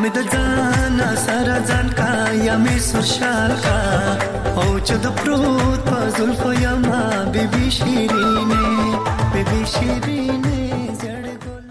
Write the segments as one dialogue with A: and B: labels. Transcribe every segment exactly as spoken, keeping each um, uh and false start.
A: می د ځان سره ځان کا یا می سوشال کا او چې د پروت په زلفو یا ما بیبي شیرینه بیبي شیرینه زړ ګل.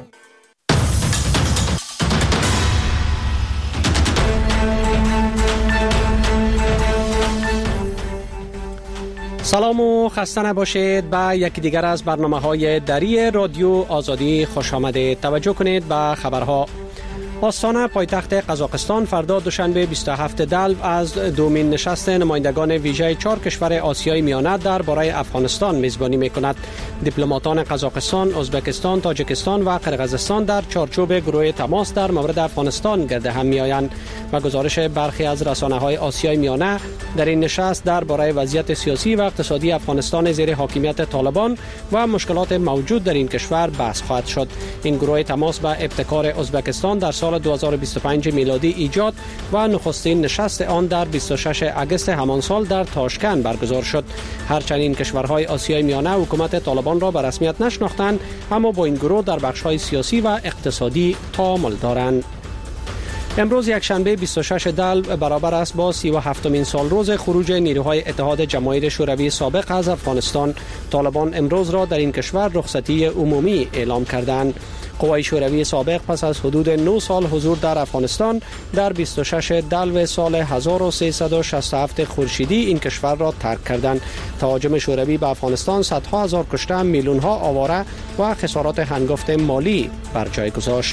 B: سلام و خسته نباشید. به یکی دیگر از برنامه‌های دری رادیو آزادی خوش آمدید. توجه کنید به خبرها. آستانه پایتخت قزاقستان فردا دوشنبه بیست و هفتم دلو از دومین نشست نمایندگان ویژه چهار کشور آسیای میانه درباره افغانستان میزبانی میکند. دیپلماتان قزاقستان، ازبکستان، تاجیکستان و قرقیزستان در چارچوب گروه تماس در مورد افغانستان گرد هم میآیند و گزارش برخی از رسانه‌های آسیای میانه در این نشست درباره وضعیت سیاسی و اقتصادی افغانستان زیر حاکمیت طالبان و مشکلات موجود در این کشور بحث خواهد شد. این گروه تماس به ابتکار ازبکستان در سال دو هزار و بیست و پنج میلادی ایجاد و نخستین نشست آن در بیست و ششم اگست همان سال در تاشکند برگزار شد. هرچند این کشورهای آسیای میانه حکومت طالبان را به رسمیت نشناختند، اما با این گروه در بخش‌های سیاسی و اقتصادی تعامل دارند. امروز یکشنبه بیست و ششم دلو برابر است با سی و هفتمین سال روز خروج نیروهای اتحاد جماهیر شوروی سابق از افغانستان. طالبان امروز را در این کشور رخصتی عمومی اعلام کردند. قوای شوروی سابق پس از حدود نه سال حضور در افغانستان در بیست و ششم دلو سال هزار و سیصد و شصت و هفت خورشیدی این کشور را ترک کردند. تهاجم شوروی به افغانستان صدها هزار کشته، میلیون‌ها آواره و خسارات هنگفت مالی بر جای گذاشت.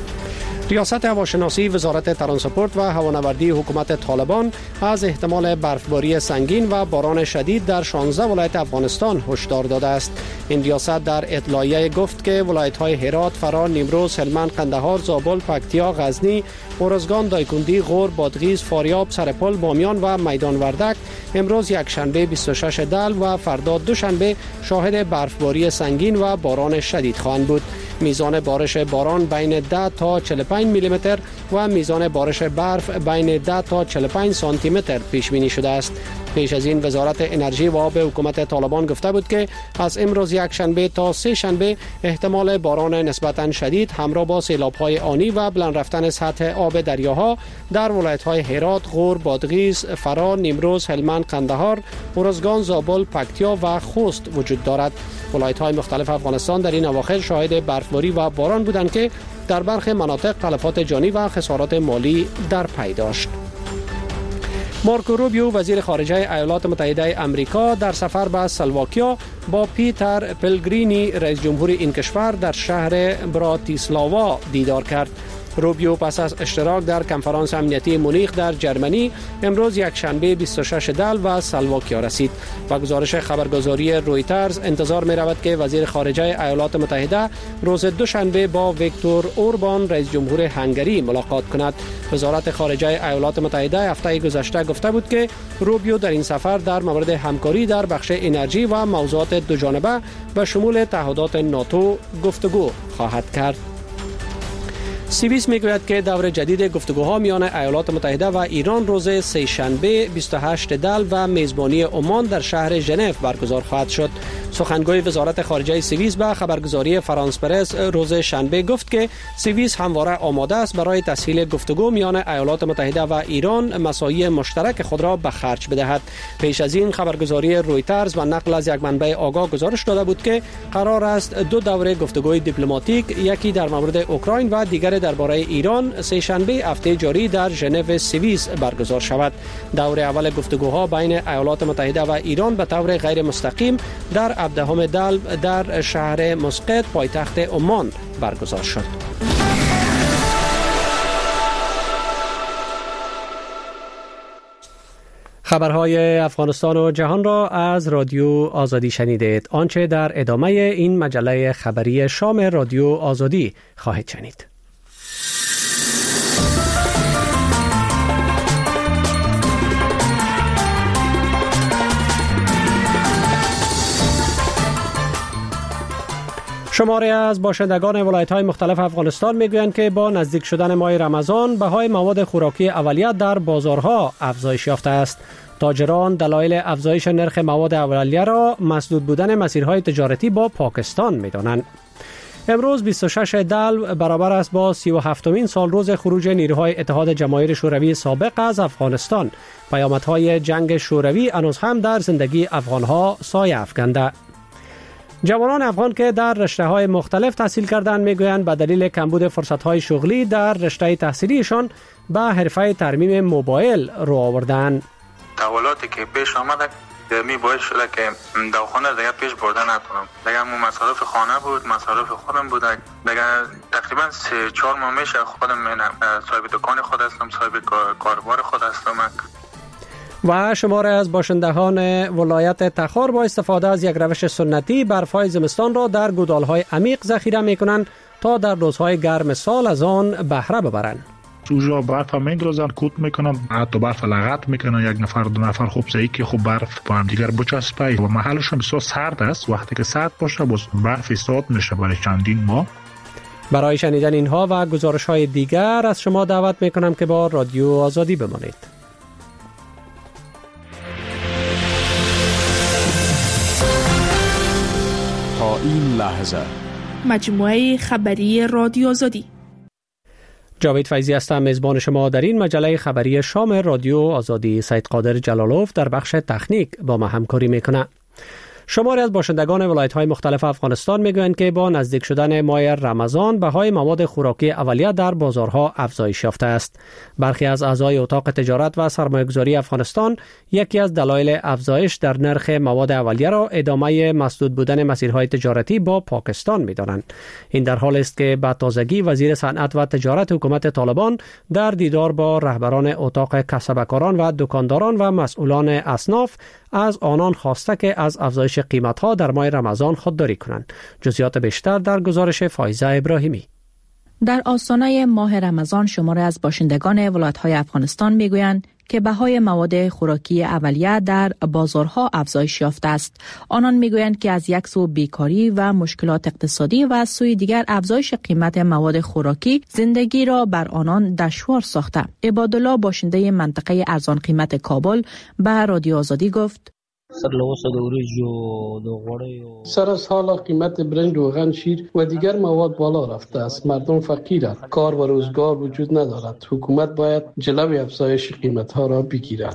B: ریاست هواشناسی وزارت ترانسپورت و هوانوردی حکومت طالبان از احتمال برفباری سنگین و باران شدید در شانزده ولایت افغانستان هشدار داده است. این ریاست در اطلاعیه گفت که ولایت‌های هرات، فرا، نیمروز، هلمند، قندهار، زابل، پکتیا، غزنی، ارزگان، دایکنډي، غور، بادغیس، فاریاب، سرپل، بامیان و میدان وردک امروز یکشنبه بیست و ششم دلو و فردا دوشنبه شاهد برفباری سنگین و باران شدید خواهند بود. میزان بارش باران بین ده تا چهل و پنج میلی متر و میزان بارش برف بین ده تا چهل و پنج سانتی متر پیش بینی شده است. پیش از این وزارت انرژی و آب حکومت طالبان گفته بود که از امروز یک شنبه تا سه شنبه احتمال باران نسبتاً شدید همراه با سیلاب‌های آنی و بلند رفتن سطح آب دریاها در ولایت‌های هرات، غور، بادغیس، فرا، نیمروز، هلمند، قندهار، ارزگان، زابل، پکتیا و خوست وجود دارد. ولایت‌های مختلف افغانستان در این اواخر شاهد برفباری و باران بودند که در برخی مناطق تلفات جانی و خسارات مالی در پی داشت. مارکو روبیو وزیر خارجه ایالات متحده آمریکا در سفر به اسلواکیا با پیتر پلگرینی رئیس جمهور این کشور در شهر براتیسلاوا دیدار کرد. روبیو پس از اشتراک در کنفرانس امنیتی مونیخ در جرمنی امروز یکشنبه بیست و ششم دلو و سلواکیا رسید و گزارش خبرگزاری رویترز انتظار می رود که وزیر خارجه ایالات متحده روز دوشنبه با ویکتور اوربان رئیس جمهور هنگری ملاقات کند. وزارت خارجه ایالات متحده هفته گذشته گفته بود که روبیو در این سفر در مورد همکاری در بخش انرژی و موضوعات دوجانبه به شمول تعهدات ناتو گفتگو خواهد کرد. سیویس میگوید که دور جدید گفتگوها میان ایالات متحده و ایران روز سه شنبه بیست و هشتم دلو و میزبانی عمان در شهر ژنو برگزار خواهد شد. سخنگوی وزارت خارجه سوئیس به خبرگزاری فرانس پرس روز شنبه گفت که سوئیس همواره آماده است برای تسهیل گفتگو میان ایالات متحده و ایران مساعی مشترک خود را به خرج بدهد. پیش از این خبرگزاری رویترز و نقل از یک منبع آگاه گزارش داده بود که قرار است دو دوره گفتگوی دیپلماتیک، یکی در مورد اوکراین و دیگر درباره ایران، سه شنبه هفته جاری در ژنو سوئیس برگزار شود. دور اول گفتگوها بین ایالات متحده و ایران به طور غیر مستقیم در هفدهم دلو در شهر مسقط پایتخت عمان برگزار شد. خبرهای افغانستان و جهان را از رادیو آزادی شنیدید. آنچه در ادامه این مجله خبری شام رادیو آزادی خواهید شنید. شماری از باشندگان ولایت‌های مختلف افغانستان میگویند که با نزدیک شدن ماه رمضان بهای مواد خوراکی اولیه در بازارها افزایش یافته است. تاجران دلایل افزایش نرخ مواد اولیه را مسدود بودن مسیرهای تجارتی با پاکستان می‌دانند. امروز بیست و شش دلو برابر است با سی و هفتمین سال روز خروج نیروهای اتحاد جماهیر شوروی سابق از افغانستان. پیامدهای جنگ شوروی هنوز هم در زندگی افغانها سایه افکنده. جوانان افغان که در رشته‌های مختلف تحصیل کردند میگویند به دلیل کمبود فرصت‌های شغلی در رشته تحصیلیشان به حرفه ترمیم موبایل رو آوردند.
C: تحولاتی که پیش آمده می باعث شده که دواخانه دیگه پیش برده نتونم. دیگه مو مصارف خانه بود، مصارف خودم بود. دیگه تقریبا سه چهار ماه میشه خودم صاحب دکان خود هستم، صاحب کاربار خود هستم.
B: و شماره از باشندگان ولایت تخار با استفاده از یک روش سنتی برف‌های زمستان را در گودال‌های عمیق ذخیره می‌کنند تا در روزهای گرم سال از آن بهره ببرند.
D: اونجا برف هم میندازن، کوت میکنن، حتی برف لغت میکنن، یک نفر دو نفر خوب زایی که خوب برف با هم دیگر بچسبه و محلش هم بسیار سرد است. وقتی که سرد باشه باز برف استاد میشه برای چندین ماه.
B: برای شنیدن اینها و گزارش‌های دیگر از شما دعوت میکنم که با رادیو آزادی بمانید.
E: تا این لحظه
F: مجموعه خبری رادیو آزادی.
B: جاوید فیضی هستم، میزبان شما در این مجله خبری شام رادیو آزادی. سید قادر جلالوف در بخش تکنیک با ما همکاری میکنه. شماری از باشندگان ولایت‌های مختلف افغانستان میگویند که با نزدیک شدن ماه رمضان بهای مواد خوراکی اولیه در بازارها افزایش یافته است. برخی از اعضای اتاق تجارت و سرمایه‌گذاری افغانستان یکی از دلایل افزایش در نرخ مواد اولیه را ادامه مسدود بودن مسیرهای تجارتی با پاکستان می‌دانند. این در حالی است که به تازگی وزیر صنعت و تجارت حکومت طالبان در دیدار با رهبران اتاق کسبکاران و دکانداران و مسئولان اصناف از آنان خواسته که از افزایش قیمت‌ها در ماه رمضان خودداری کنند. جزئیات بیشتر در گزارش فایزه ابراهیمی.
G: در آستانه ماه رمضان شماری از باشندگان ولایت‌های افغانستان می‌گویند که بهای مواد خوراکی اولیه در بازارها افزایش یافته است. آنان میگویند که از یک سو بیکاری و مشکلات اقتصادی و از سوی دیگر افزایش قیمت مواد خوراکی زندگی را بر آنان دشوار ساخته. عبادالله باشنده منطقه ارزان قیمت کابل به رادیو آزادی گفت:
H: سر از حالا قیمت برنج، روغن، شیر و دیگر مواد بالا رفته است. مردم فقیرند، کار و روزگار وجود ندارد. حکومت باید جلوی افزایش قیمت ها را بگیرد.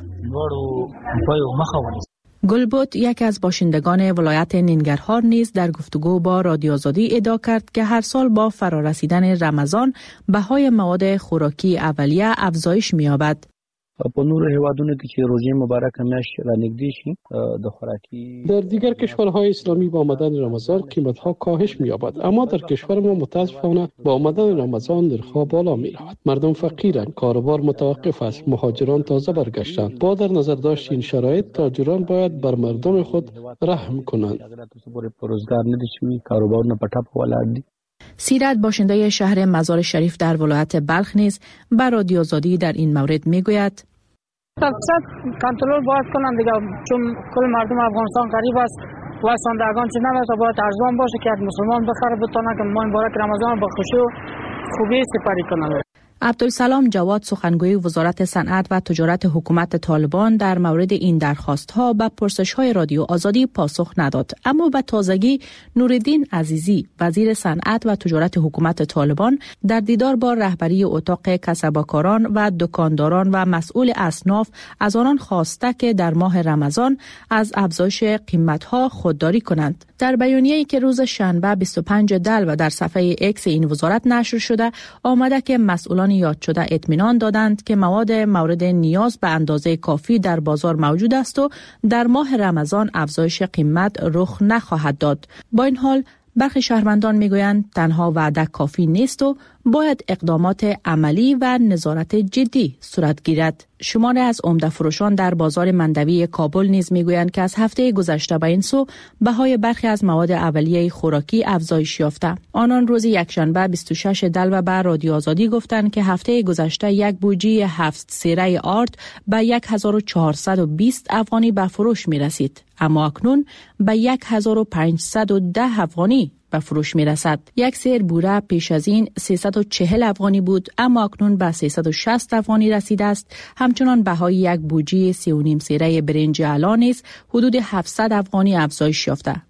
G: گلبوت یک از باشندگان ولایت ننگرهار نیز در گفتگو با رادیو آزادی ادعا کرد که هر سال با فرارسیدن رمضان بهای مواد خوراکی اولیه افزایش می‌یابد.
I: په نورو هیوادونو کې چې روزه مبارکه میاشت را نږدې شي د خوراکي
H: در دیگر کشورهای اسلامی با آمدن رمضان قیمت‌ها کاهش می‌یابد، اما در کشور ما متاسفانه با آمدن رمضان نرخ‌ها بالا می‌رود. مردم فقیرند، کاروبار متوقف است، مهاجران تازه برگشتند. با در نظر داشت این شرایط تاجران باید بر مردم خود رحم کنند.
I: روزگار ندیشوی کاروبارونه په ټپ ولاړ دي.
G: سیرت باشنده شهر مزار شریف در ولایت بلخ نیز بر رادیو آزادی در این مورد میگوید:
J: تفصیل کنترل باید کنند دیگه، چون کل مردم افغانستان غریب است و ساندگان چه نمیشه، باید ارزان باشه که مسلمان بخره بتونه که ماه مبارک رمضان با خوشی و خوبی سپری کنند.
G: عبدالسلام جواد سخنگوی وزارت صنعت و تجارت حکومت طالبان در مورد این درخواست‌ها به پرسش‌های رادیو آزادی پاسخ نداد، اما به تازگی نوردین عزیزی وزیر صنعت و تجارت حکومت طالبان در دیدار با رهبری اتاق کسبکاران و دکانداران و مسئول اصناف از آنان خواسته که در ماه رمضان از افزایش قیمت‌ها خودداری کنند. در بیانیه‌ای که روز شنبه بیست و پنج دلو در صفحه ایکس این وزارت نشر شده آمده که مسئولان یاد شده اطمینان دادند که مواد مورد نیاز به اندازه کافی در بازار موجود است و در ماه رمضان افزایش قیمت رخ نخواهد داد. با این حال برخی شهروندان میگویند تنها وعده کافی نیست و باید اقدامات عملی و نظارت جدی صورت گیرد. شماری از عمده فروشان در بازار مندوی کابل نیز میگویند که از هفته گذشته به این سو بهای برخی از مواد اولیه خوراکی افزایش یافته. آنان روز یکشنبه بیست و شش دلو به رادیو آزادی گفتند که هفته گذشته یک بوجی هفت سیره آرد به هزار و چهارصد و بیست افغانی به فروش می رسید، اما اکنون به هزار و پانصد و ده افغانی به فروش می رسد. یک سیر بوره پیش از این سیصد و چهل افغانی بود، اما اکنون به سیصد و شصت افغانی رسیده است. همچنان بهای یک بوجی سی و نیم سیره برنج اعلی نیز حدود هفتصد افغانی افزایش یافته.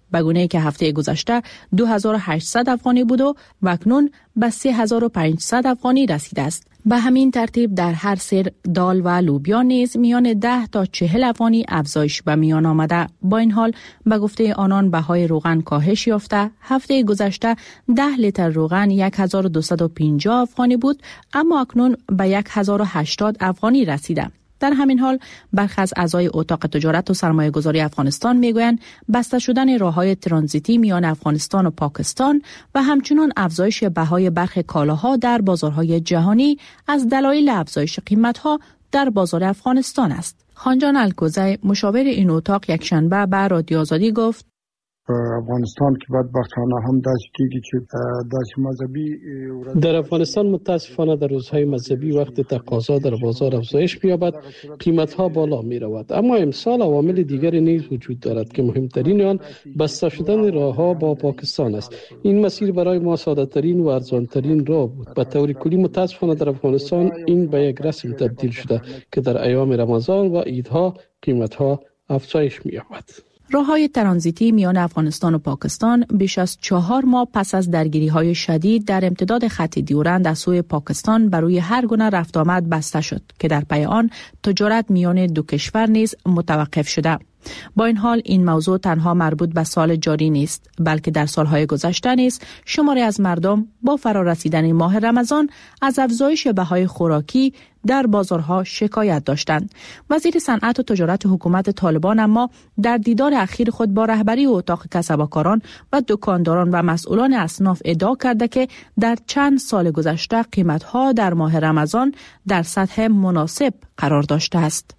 G: به گونه‌ای که هفته گذشته دو هزار و هشتصد افغانی بود و اکنون به سه هزار و پانصد افغانی رسیده است. به همین ترتیب در هر سر دال و لوبیا نیز میان ده تا چهل افغانی افزایش به میان آمده. با این حال به گفته آنان بهای روغن کاهش یافته. هفته گذشته ده لیتر روغن یک هزار و دویست و پنجاه افغانی بود اما اکنون به یک هزار و هشتاد افغانی رسیده. در همین حال برخی از اعضای اتاق تجارت و سرمایه گذاری افغانستان میگویند بسته شدن راههای ترانزیتی میان افغانستان و پاکستان و همچنین افزایش بهای برخی کالاها در بازارهای جهانی از دلایل افزایش قیمتها در بازار افغانستان است. خانجان الکوزی مشاور این اتاق یکشنبه به رادیو آزادی گفت
K: افغانستان که بدبختانه هم داشت کیږي چې داسې مذهبی
H: در افغانستان متاسفانه در روزهای مذهبی وقت تقاضا در بازار افزایش می‌یابد قیمت‌ها بالا می‌رود، اما امسال عوامل دیگری نیز وجود دارد که مهمترین آن بسته شدن راه‌ها با پاکستان است. این مسیر برای ما ساده‌ترین و ارزان‌ترین راه بود. به طور کلی متاسفانه در افغانستان این به یک رسم تبدیل شده که در ایام رمضان و عیدها قیمت‌ها افزایش می‌یابد.
G: راههای ترانزیتی میان افغانستان و پاکستان بیش از چهار ماه پس از درگیری‌های شدید در امتداد خط دیورند از سوی پاکستان بر روی هر گونه رفت آمد بسته شد که در پی آن تجارت میان دو کشور نیز متوقف شده. با این حال این موضوع تنها مربوط به سال جاری نیست، بلکه در سالهای گذشته نیز شماری از مردم با فرارسیدن ماه رمضان از افزایش بهای خوراکی در بازارها شکایت داشتند. وزیر صنعت و تجارت حکومت طالبان اما در دیدار اخیر خود با رهبری اتاق کسبکاران و دکانداران و مسئولان اصناف ادعا کرده که در چند سال گذشته قیمت‌ها در ماه رمضان در سطح مناسب قرار داشته است.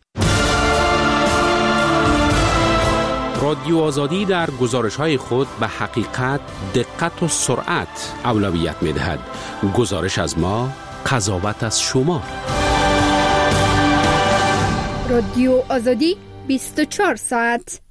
L: رادیو آزادی در گزارش‌های خود به حقیقت، دقت و سرعت اولویت می‌دهد. گزارش از ما، قضاوت از شما.
M: رادیو آزادی بیست و چهار ساعت.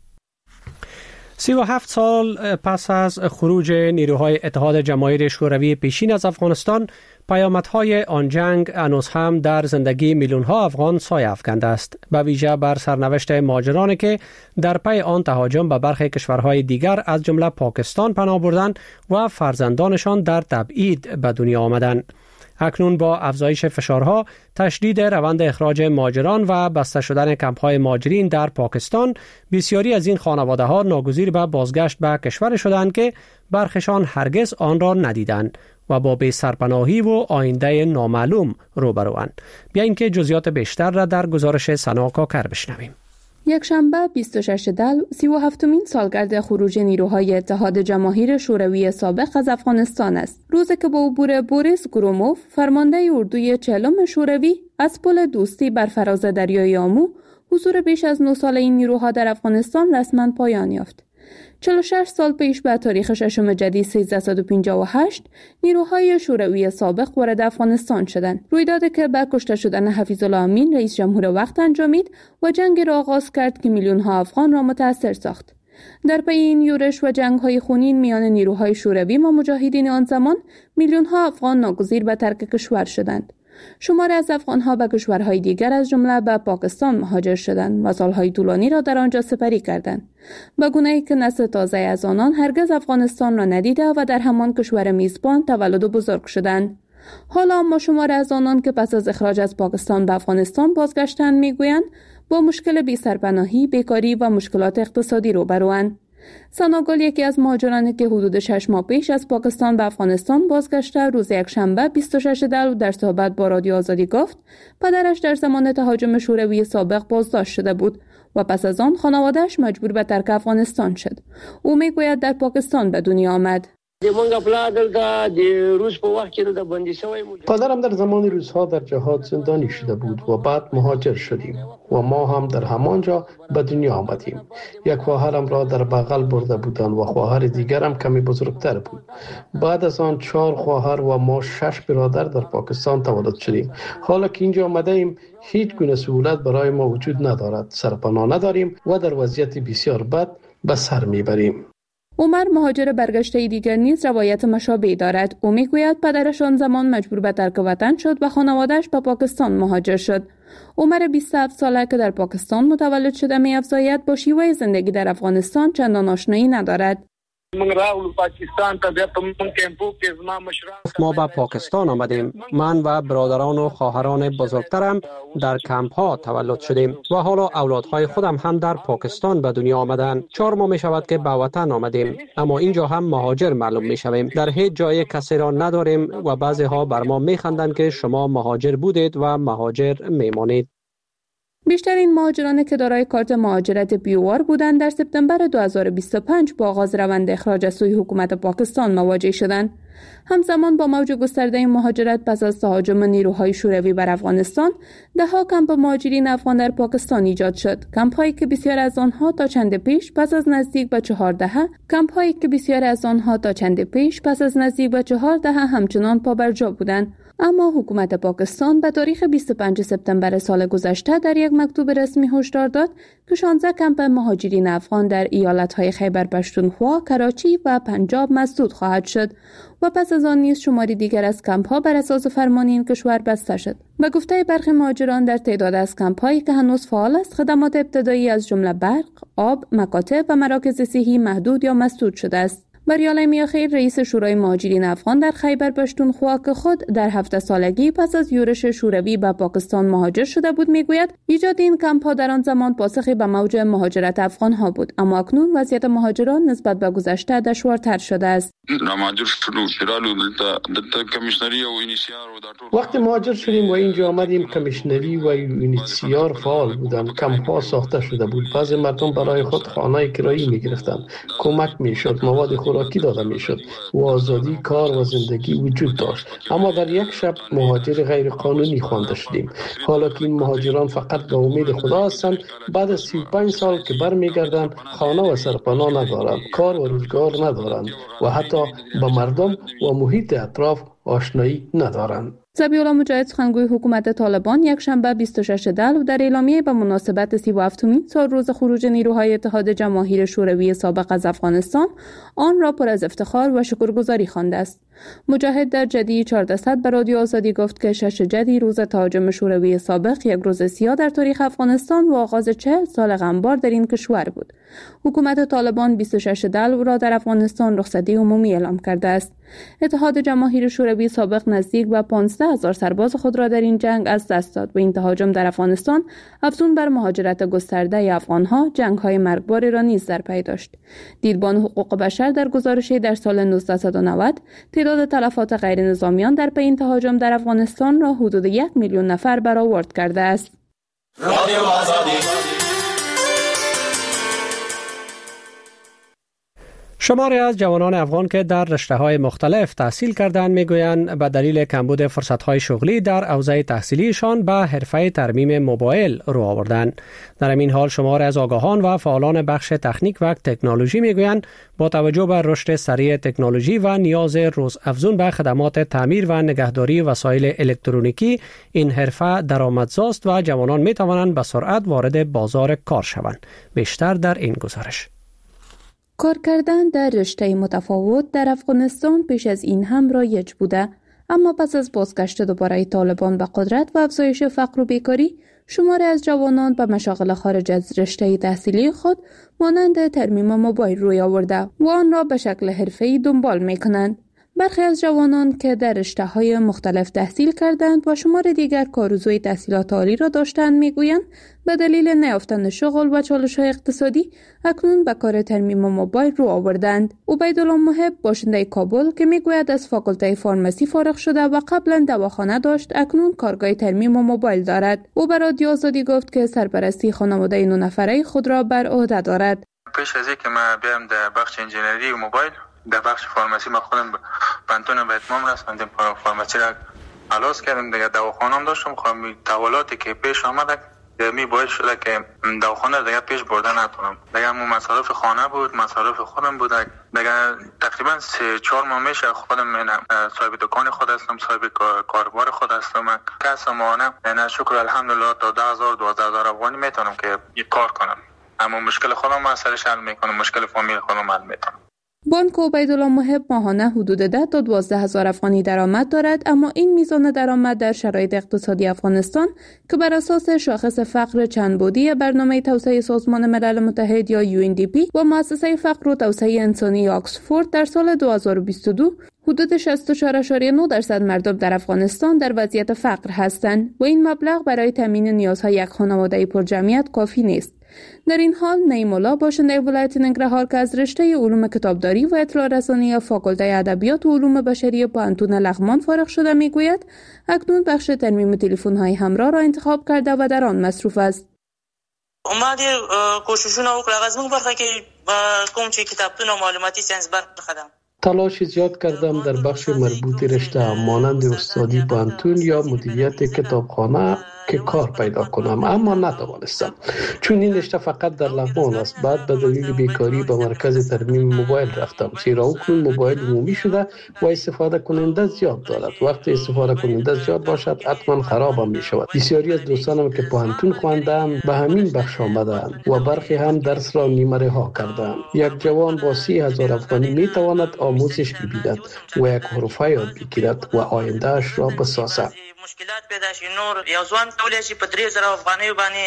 B: سی و هفت سال پس از خروج نیروهای اتحاد جماهیر شوروی پیشین از افغانستان، پیامدهای آن جنگ هنوز هم در زندگی میلیون‌ها افغان سایه افکنده است، به ویژه بر سرنوشت مهاجرانی که در پی آن تهاجم به برخی کشورهای دیگر از جمله پاکستان پناه بردند و فرزندانشان در تبعید به دنیا آمدند. اکنون با افزایش فشارها، تشدید روند اخراج مهاجران و بسته شدن کمپ‌های مهاجرین در پاکستان، بسیاری از این خانواده‌ها ناگزیر به بازگشت به کشور شدند که برخشان هرگز آن را ندیدند و با بی سرپناهی و آینده نامعلوم روبروند. بیاییم که جزئیات بیشتر را در گزارش سنا کاکر بشنویم.
N: یک شنبه بیست و شش دل سی و هفتمین سالگرد خروج نیروهای اتحاد جماهیر شوروی سابق از افغانستان است. روزی که با عبور بوریس گروموف، فرمانده اردوی چهلم شوروی، از پل دوستی بر فراز دریای آمو، حضور بیش از نه سال این نیروها در افغانستان رسما پایان یافت. چهل و شش سال پیش به تاریخ ششم جدید سیزده پنجاه و هشت نیروهای شوروی سابق وارد افغانستان شدند. رویدادی که با کشته شدن حفیظ الله امین رئیس جمهور وقت انجامید و جنگی را آغاز کرد که میلیون ها افغان را متاثر ساخت. در پی این یورش و جنگ‌های خونین میان نیروهای شوروی و مجاهدین آن زمان، میلیون ها افغان ناگزیر به ترک کشور شدند. شماری از افغان‌ها به کشورهای دیگر از جمله به پاکستان مهاجر شدند و سالهای طولانی را در آنجا سپری کردند، به گونه‌ای که نسل تازه از آنان هرگز افغانستان را ندیده و در همان کشور میزبان تولد و بزرگ شدند. حالا اما شماری از آنان که پس از اخراج از پاکستان به افغانستان بازگشتند میگویند با مشکل بی‌سرپناهی، بیکاری و مشکلات اقتصادی روبروند. سناگل، یکی از مهاجرانی که حدود شش ماه پیش از پاکستان به افغانستان بازگشته، روز یکشنبه بیست و شش دلو در صحبت با رادیو آزادی گفت پدرش در زمان تهاجم شوروی سابق بازداشت شده بود و پس از آن خانواده‌اش مجبور به ترک افغانستان شد. او میگوید در پاکستان به دنیا آمد.
H: پدرم در زمان روزها در جهاد زندانی شده بود و بعد مهاجر شدیم و ما هم در همانجا به دنیا آمدیم. یک خواهرم را در بغل برده بودند و خواهر دیگرم کمی بزرگتر بود. بعد از آن چهار خواهر و ما شش برادر در پاکستان تولد شدیم. حالا که اینجا آمده ایم هیچ گونه سهولت برای ما وجود ندارد. سرپناه نداریم و در وضعیت بسیار بد به سر میبریم.
N: عمر مهاجر برگشته دیگر نیز روایت مشابهی دارد. او میگوید پدرش آن زمان مجبور به ترک وطن شد و خانواده‌اش به پاکستان مهاجر شد. عمر بیست و هفت ساله که در پاکستان متولد شده می‌افزاید با شیوه زندگی در افغانستان چندان آشنایی ندارد.
B: ما به پاکستان آمدیم. من و برادران و خواهران بزرگترم در کمپ ها تولد شدیم و حالا اولادهای خودم هم در پاکستان به دنیا آمدند. چهار ماه می شود که به وطن آمدیم، اما اینجا هم مهاجر معلوم می شویم. در هیچ جای کسی را نداریم و بعضی ها بر ما می خندند که شما مهاجر بودید و مهاجر می مانید.
N: بیشترین مهاجرانی که دارای کارت مهاجرت بیوار بودند در سپتامبر دو هزار و بیست و پنج با آغاز روند اخراج از سوی حکومت پاکستان مواجه شدند. همزمان با موج گسترده مهاجرت پس از تهاجم نیروهای شوروی بر افغانستان، ده‌ها کمپ مهاجرین افغان در پاکستان ایجاد شد. کمپ‌هایی که بسیار از آنها تا چند پیش پس از نزدیک به چهار دهه، کمپ‌هایی که بسیار از آنها تا چند پیش پس از نزدیک به چهار دهه همچنان پابرجا بودند. اما حکومت پاکستان به تاریخ بیست و پنج سپتامبر سال گذشته در یک مکتوب رسمی هشدار داد که شانزده کمپ مهاجرین افغان در ایالت‌های خیبر پختونخوا، کراچی و پنجاب مسدود خواهد شد و پس از آن نیز شماری دیگر از کمپ‌ها بر اساس فرمان این کشور بسته شد. به گفته برخی مهاجران در تعداد از کمپ‌هایی که هنوز فعال است، خدمات ابتدایی از جمله برق، آب، مکاتب و مراکز صحی محدود یا مسدود شده است. بریال میاخیل رئیس شورای مهاجرین افغان در خیبر پختونخوا که خود در هفده سالگی پس از یورش شوروی به پاکستان مهاجر شده بود میگوید ایجاد این کمپ ها در آن زمان پاسخی به موج مهاجرت افغان ها بود، اما اکنون وضعیت مهاجران نسبت به گذشته دشوارتر شده است.
H: وقتی مهاجر شدیم و اینجا آمدیم، کمیشنری و یونیسیار فعال بودند. کمپ ها ساخته شده بود. بعضی مردم برای خود خانه کرایی می گرفتند. کمک می شد، مواد خوراکی داده می شد و آزادی کار و زندگی وجود داشت. اما در یک شب مهاجر غیر قانونی خوانده شدیم. حالا که این مهاجران فقط به امید خدا هستند، بعد از سی و پنج سال که برمیگردند خانه و سرپناه ندارند، کار و روزگار ندارند و حتی با مردم و محیط اطراف آشنایی ندارند.
N: ذبیح الله مجاهد سخنگوی حکومت طالبان یک شنبه بیست و شش دلو در اعلامیه به مناسبت سی و هفتمین سال روز خروج نیروهای اتحاد جماهیر شوروی سابق از افغانستان آن را پر از افتخار و شکرگزاری خوانده است. مجاهد در جدی چهارصد به رادیو آزادی گفت که شش جدی روز تهاجم شوروی سابق یک روز سیاه در تاریخ افغانستان و آغاز چهل سال غمبار در این کشور بود. حکومت طالبان بیست و شش دلو را در افغانستان رخصتی عمومی اعلام کرده است. اتحاد جماهیر شوروی سابق نزدیک به پانزده هزار سرباز خود را در این جنگ از دست داد و این تهاجم در افغانستان افزون بر مهاجرت گسترده افغانها جنگ‌های مرگباری را نیز در پی داشت. دیدبان حقوق بشر در گزارشی در سال نوزده نود تعداد تلفات غیر نظامیان در پی این تهاجم در افغانستان را حدود یک میلیون نفر برآورد کرده است. رادیو آزادی.
B: شماری از جوانان افغان که در رشته‌های مختلف تحصیل کردند میگویند به دلیل کمبود فرصت‌های شغلی در حوزه تحصیلیشان به حرفه ترمیم موبایل رو آوردند. در این حال شماری از آگاهان و فعالان بخش تکنیک و تکنولوژی میگویند با توجه به رشد سریع تکنولوژی و نیاز روزافزون به خدمات تعمیر و نگهداری وسایل الکترونیکی، این حرفه درآمدزاست و جوانان میتوانند به سرعت وارد بازار کار شوند. بیشتر در این گزارش.
N: کار کردن در رشته متفاوت در افغانستان پیش از این هم رایج بوده، اما پس از بازگشت دوباره طالبان به قدرت و افزایش فقر و بیکاری، شماری از جوانان به مشاغل خارج از رشته تحصیلی خود مانند ترمیم موبایل روی آورده و آن را به شکل حرفه‌ای دنبال می‌کنند. برخی از جوانان که در رشته‌های مختلف تحصیل کردند و شمار دیگر کارآرزوی تحصیلات عالی را داشتند میگویند به دلیل نیافتن شغل و چالش‌های اقتصادی اکنون به کار ترمیم موبایل رو آوردند. عبیدالله محب باشنده کابل که میگوید از فاکولته فارمسی فارغ شده و قبلا دواخانه داشت، اکنون کارگاه ترمیم موبایل دارد. او به رادیو آزادی گفت که سرپرستی خانواده نه نفره خود را بر عهده دارد.
C: پیش از اینکه من بیام در بخش انجینری موبایل در بخش فارمسی ما خودم پنتون به اتمام رسوندیم، فارمسی را خلاص کردیم، دیگه دواخانه هم داشتم. خب تحولاتی که پیش آمد می باید شده که دواخانه دیگه پیش برده نتونم. دیگه مو مصارف خانه بود، مصارف خودم بود. دیگه تقریبا سه چهار ماه میشه خودم من صاحب دکان خود هستم، صاحب کاروبار خود هستم. کسب مانه نه شکر الحمدلله تا ده هزار دوازده هزار افغانی میتونم که کار کنم، اما مشکل خودم من سرش حل میکنم، مشکل فامیل خودم حل میکنم.
N: بانک عبیدالله محب ماهانه حدود ده تا دوازده هزار افغانی درآمد دارد، اما این میزان درآمد در شرایط اقتصادی افغانستان که بر اساس شاخص فقر چندبعدی برنامه توسعه سازمان ملل متحد یا یو ان دی پی و مؤسسه فقر و توسعه انسانی آکسفورد در سال دو هزار و بیست و دو حدود شصت و چهار ممیز نه درصد مردم در افغانستان در وضعیت فقر هستند و این مبلغ برای تامین نیازهای یک خانواده پرجمعیت کافی نیست. در این حال نعیم الله باشنده ولایت ننگرهار که از رشته علوم کتابداری و اطلاع رسانی فاکولته ادبیات و علوم بشری پانتون لغمان فارغ شده میگوید اکنون بخش ترمیم تلفن‌های همراه را انتخاب کرده و در آن مصروف است.
O: اومد کوششونه وکړه غزمون برخه کې کوم چې کتابتون او معلوماتي ساينس برخه ده.
H: تلاش زیاد کردم در بخش مربوط رشته مانند استادی پانتون یا مدیریت کتابخانه که کار پیدا کنم، اما نتوانستم چون این رشته فقط در لغمان است. بعد به دلیل بیکاری به مرکز ترمیم موبایل رفتم، زیرا اکنون موبایل عمومی شده و استفاده کننده زیاد دارد. وقتی استفاده کننده زیاد باشد حتما خراب هم می شود. بسیاری از دوستانم که پانتون خواندند به همین بخش آمدند و برخی هم درس را نیمه رها کردند. یک جوان با سی هزار افغانی می تواند آموزش ببیند و یک حرفه یاد بگیرد و آیندهش را بسازد.
O: مشکلات پیدا شي نور یو ځوان کولای شي په درې زره افغانیو باندې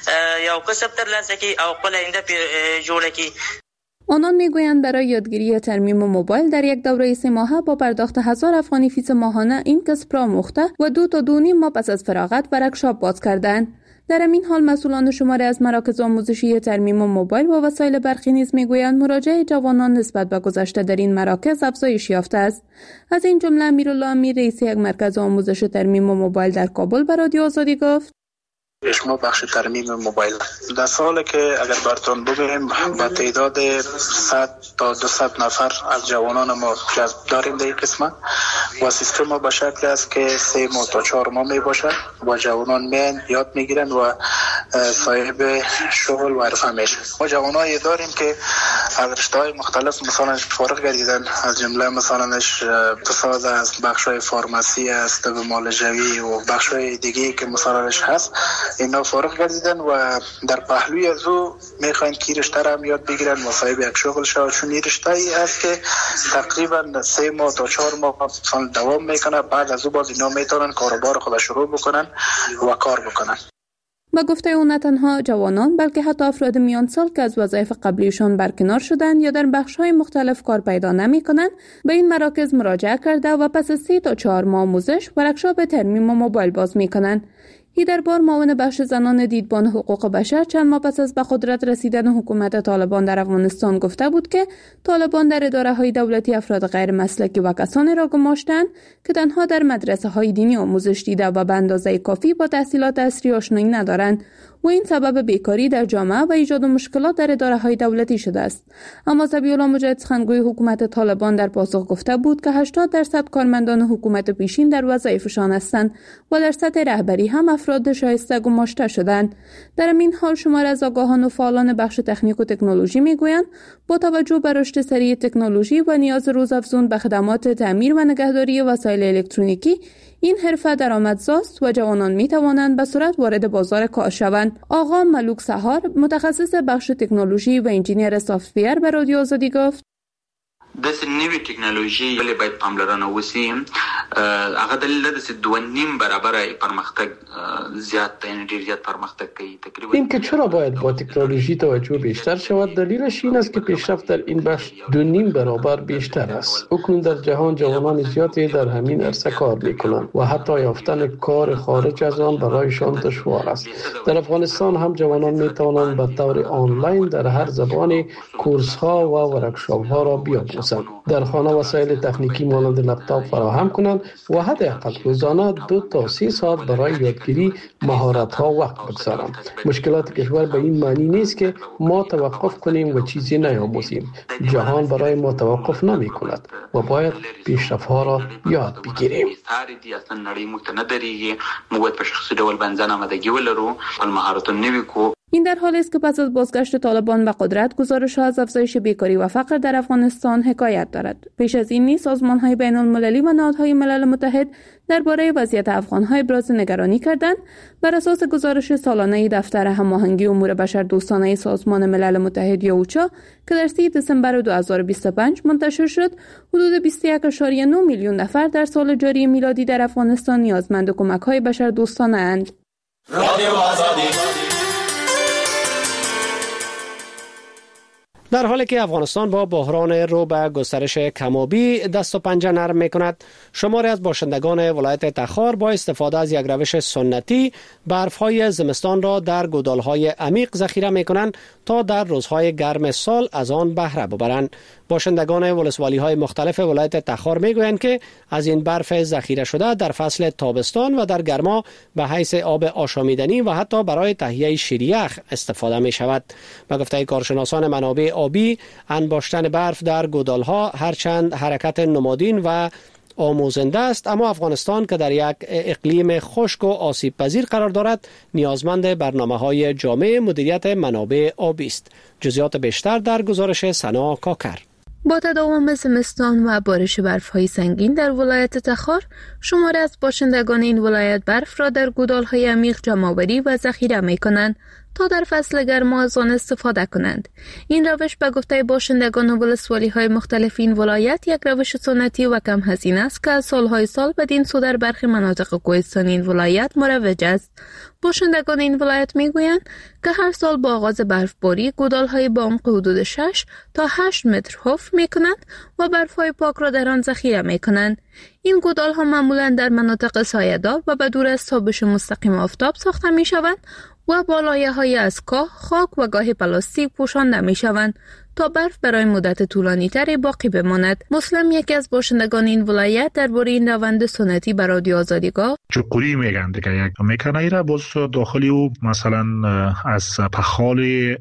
O: یو کسب ترلاسه کړي او خپل آینده جوړه کړي.
N: آنان میگویند برای یادگیری ترمیم موبایل در یک دوره سه ماهه با پرداخت هزار افغانی فیس ماهانه این کسب را آموخته و دو تا دو نیم ماه پس از فراغت ورکشاپ باز کردند. در این حال مسئولان شماری از مراکز آموزشی ترمیم موبایل و وسایل برقی نیز میگویند مراجعه جوانان نسبت به گذشته در این مراکز افزایش یافته است. از این جمله امیرالله امیر رئیس یک مرکز آموزش ترمیم موبایل در کابل به رادیو آزادی گفت:
P: شما بخش ترمیم موبایل در سال که اگر براتون بگویم با تعداد صد تا دویست نفر از جوانان ما جذب داریم در این قسمت و سیستم ما به شکل است که سه ماه تا چهار ماه می باشد و جوانان میان یاد میگیرن و صاحب شغل و حرفه میشن. ما جوانایی داریم که از رشته‌های مختلف مثلا فارغ گردیدن، از جمله مثلا اقتصاد است، بخش‌های فارماسی است، طب معالجوی و بخش‌های دیگه که مثلا هست، اینا فارغ گردیدن و در پهلوی از او میخواین که رشته را هم یاد بگیرن و صاحب یک شغل شد. چون این رشته ای است که تقریبا سه ماه تا چهار ماه مثلا دوام میکنه، بعد از او باز اینا میتونن کاروبار خود شروع بکنن و کار بکنن.
N: با گفته او نه تنها جوانان بلکه حتی افراد میان سال که از وظایف قبلیشان برکنار شدند یا در بخش‌های مختلف کار پیدا نمی‌کنند به این مراکز مراجعه کرده و پس از سه تا چهار ماه آموزش ورکشاپ ترمیم موبایل باز می‌کنند. هیدر بار معاون بخش زنان دیدبان حقوق بشر چند ماه پس از به قدرت رسیدن حکومت طالبان در افغانستان گفته بود که طالبان در اداره‌های دولتی افراد غیر مسلکی و کسانی را گماشتند که تنها در مدرسه‌های دینی آموزش دیده و به اندازه کافی با تحصیلات عصری آشنایی ندارند و این سبب بیکاری در جامعه و ایجاد مشکلات در اداره‌های دولتی شده است. اما ذبیح‌الله مجاهد سخنگوی حکومت طالبان در پاسخ گفته بود که هشتاد درصد کارمندان حکومت پیشین در وظایفشان هستند و در سطح رهبری هم افراد شایسته گماشته شدند. در این حال شمار از آگاهان و فعالان بخش تکنیک و تکنولوژی میگویند با توجه به رشد سریع تکنولوژی و نیاز روزافزون به خدمات تعمیر و نگهداری وسایل الکترونیکی این حرفه درآمدزاست و جوانان می توانند به سرعت وارد بازار کار شوند. آقا ملوک سهار متخصص بخش تکنولوژی و انجینیر سافت‌ویر به رادیو آزادی گفت:
Q: د نوې ټکنالوژي ولې باید پاملرنه وشي. هغه دلیل ده چې دوه نیم برابر پرمختګ زیات یعنی ډیر زیات پرمختګ کوي. تقریبا
H: این که چرا باید با تکنولوژی توجه بیشتر شود دلیلش این است که پیشرفت در این بخش دو نیم برابر بیشتر است. اکنون در جهان جوانان زیادی در همین عرصه کار میکنند و حتی یافتن کار خارج از آن برایشان دشوار است. در افغانستان هم جوانان میتوانند به طور آنلاین در هر زبانی کورس ها و ورکشاپ ها را بیاموزند. در خانه وسایل تکنیکی مانند لپتاپ فراهم کنند و حداقل روزانه دو تا سه ساعت برای یادگیری مهارت ها وقت بگذارند. مشکلات کشور به این معنی نیست که ما توقف کنیم و چیزی نیاموزیم. جهان برای ما توقف نمی کند و باید پیشرفت ها را یاد بگیریم.
N: این در حالی است که پس از بازگشت طالبان به قدرت، گزارش‌ها از افزایش بیکاری و فقر در افغانستان حکایت دارد. پیش از این نیز سازمان‌های بین‌المللی و نهادهای ملل متحد درباره وضعیت افغان‌ها ابراز نگرانی کردند. بر اساس گزارش سالانه دفتر هماهنگی امور بشردوستانه سازمان ملل متحد یا اوچا که در سی دسامبر دو هزار و بیست و پنج منتشر شد، حدود بیست و یک ممیز نه میلیون نفر در سال جاری میلادی در افغانستان نیازمند کمک‌های بشردوستانه اند.
B: در حالی که افغانستان با بحران رو به گسترش کمابی دست و پنجه نرم می کند، شماری از باشندگان ولایت تخار با استفاده از یک روش سنتی برفهای زمستان را در گودالهای عمیق ذخیره می کنند تا در روزهای گرم سال از آن بهره ببرند. باشندگان ولسوالی های مختلف ولایت تخار می گویند که از این برف ذخیره شده در فصل تابستان و در گرما به حیث آب آشامیدنی و حتی برای تهیه شیریخ استفاده می شود. به گفته کارشناسان منابع آبی، انباشتن برف در گودالها هرچند حرکت نمادین و آموزنده است، اما افغانستان که در یک اقلیم خشک و آسیب پذیر قرار دارد نیازمند برنامه‌های جامع مدیریت منابع آبی است. جزئیات بیشتر در گزارش سنا کاکر.
N: با تداوم زمستان و بارش برف‌های سنگین در ولایت تخار، شماری از باشندگان این ولایت برف را در گودال‌های عمیق جمع‌آوری و ذخیره می‌کنند تا در فصل گرما از آن استفاده کنند. این روش به گفته باشندگان ولسوالی‌های مختلف این ولایت یک روش سنتی و کم هزینه است که از سالهای سال بدین سو در برخی مناطق کوهستانی این ولایت مروج است. باشندگان این ولایت میگویند که هر سال با آغاز برفباری گودال‌های با عمق حدود شش تا هشت متر حفر می‌کنند و برف‌های پاک را در آن ذخیره می‌کنند. این گودال‌ها معمولاً در مناطق سایه‌دار و به دور از تابش مستقیم آفتاب ساخته می‌شوند و با لایه‌های از کاه، خاک و گاهی پلاستیک پوشانده می‌شوند تا برف برای مدت طولانی تری باقی بماند. مسلم یکی از باشندگان این ولایت درباره این روند سنتی به رادیو آزادی گفت:
D: چقوری میگن دیگه یک میکنه ایرا باز داخلی او مثلا از پخال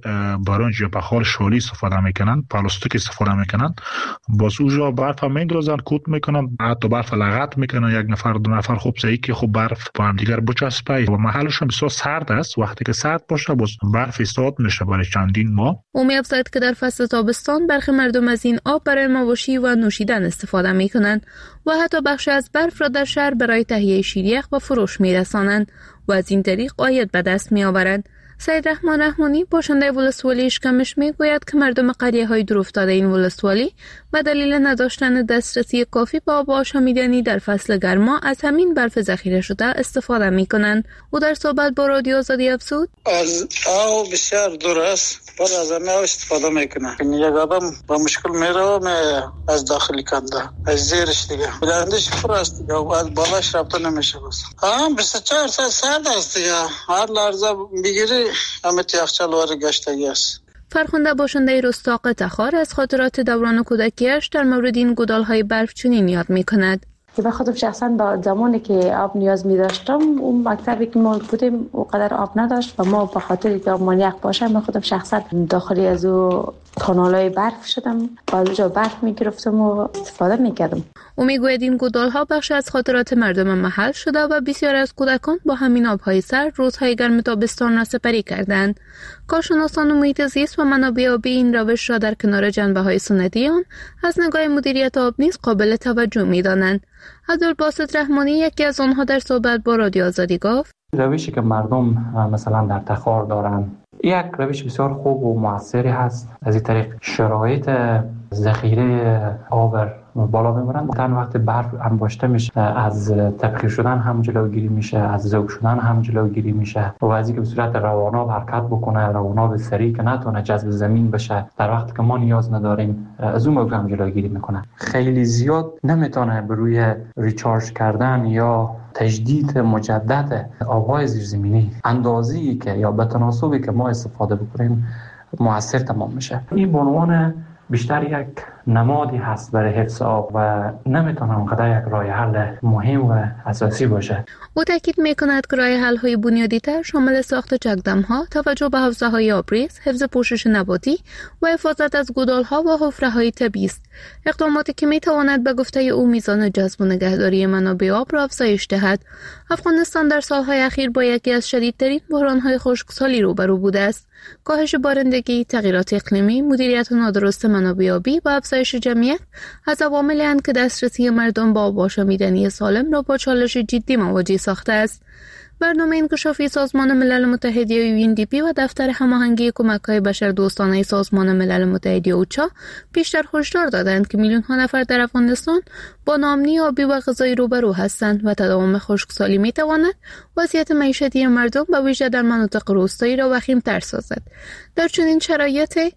D: برنج یا پخال شالی استفاده میکنن، پلاستیک استفاده میکنن، باز اونجا برف میندازن، کوت میکنن، حتی برف لغت میکنن، یک نفر دو نفر خوب زایی که خب برف با هم دیگر بچسبه و محلش هم بسیار سرد است. وقتی که سرد باشه باز برف استاد میشه برای چندین ماه.
N: او می‌افزاید که در فصل تابستان برخی مردم از این آب برای مواشی و نوشیدن استفاده می‌کنند و حتی بخشی از برف را در شهر برای تهیه شیریخ و فروش می‌رسانند و از این طریق عاید به دست می‌آورند. سید رحمان رحمانی باشنده ولسوالی اشکمش میگوید که مردم قریه‌های دورافتاده این ولسوالی به دلیل نداشتن دسترسی کافی به آب آشامیدنی در فصل گرما از همین برف ذخیره شده استفاده می‌کنند. او در صحبت با رادیو آزادی افزود:
P: از آب بسیار دور است، پر از آب استفاده میکنه. یک آدم با مشکل میره از داخلی کنده، از زیرش دیگه بلندش پر است دیگه و از بالاش رفته نمیشه. بس آه بیست و چهار ساعت سرد است دیگه، هر لحظه بگیری همت یخچال وارد گشتگی است.
N: فرخنده باشنده رستاق تخار از خاطرات دوران کودکیش در مورد این گودال‌های برف چنین یاد می‌کند:
R: که به خودم شخصا با زمانی که آب نیاز می داشتم، اون مکتبی که ما بودیم اونقدر آب نداشت و ما به خاطر که آب مانیق باشه من خودم شخصا داخلی از او کانالای برف شدم و از اونجا برف می گرفتم و استفاده می کردم.
N: او می گوید این گودال‌ها بخش از خاطرات مردم محل شده و بسیار از کودکان با همین آب‌های سرد روزهای گرم تابستان را سپری کردند. کارشناسان محیط زیست و منابع آبی این روش را در کنار جنبه‌های سنتی آن از نگاه مدیریت آب نیز قابل توجه می‌دانند. عبدالباسط رحمانی یکی از آنها در صحبت با رادیو آزادی گفت:
S: روشی که مردم مثلا در تخار دارن یک روش بسیار خوب و موثری هست. از این طریق شرایط ذخیره آب بالا میبرند. تا وقت برف انباشته میشه از تبخیر شدن هم جلوگیری میشه، از ذوب شدن هم جلوگیری میشه و از اینکه به صورت رواناب حرکت بکنه، رواناب سریع که نتونه جذب زمین بشه در وقتی که ما نیاز نداریم، از اون موضوع هم جلوگیری میکنه. خیلی زیاد نمیتونه به روی ریچارج کردن یا تجدید مجدد آب‌های زیرزمینی اندازه‌ای که یا به تناسبی که ما استفاده بکنیم موثر تمام میشه. این به عنوان بیشتر یک نمادی هست برای حفظ آب و نمیتونه اونقدر یک راه حل مهم و اساسی باشه.
N: او تاکید میکند که راه حل های بنیادی تر شامل ساخت چکدم ها، توجه به حوزه های آبریز، حفظ پوشش نباتی و حفاظت از گودال ها و حفره های طبیعی است. اقداماتی که میتواند به گفته او میزان جذب و نگهداری منابع آب را افزایش دهد. افغانستان در سالهای اخیر با یکی از شدیدترین بحران‌های خشکسالی روبرو بوده است. کاهش بارندگی، تغییرات اقلیمی، مدیریت نادرست منابع آبی و افزایش جمعیت از عواملی اند که دسترسی مردم با آب آشامیدنی سالم را با چالش جدی مواجه ساخته است. برنامه انکشافی سازمان ملل متحد یا یو ان دی پی و دفتر هماهنگی کمک‌های بشردوستانه سازمان ملل متحد یا اوچا پیشتر هشدار دادند که میلیون‌ها نفر در افغانستان با ناامنی آبی و غذایی روبرو هستند و تداوم خشکسالی می‌تواند وضعیت معیشتی مردم به ویژه در مناطق روستایی را وخیم‌تر سازد. در چنین شرایطی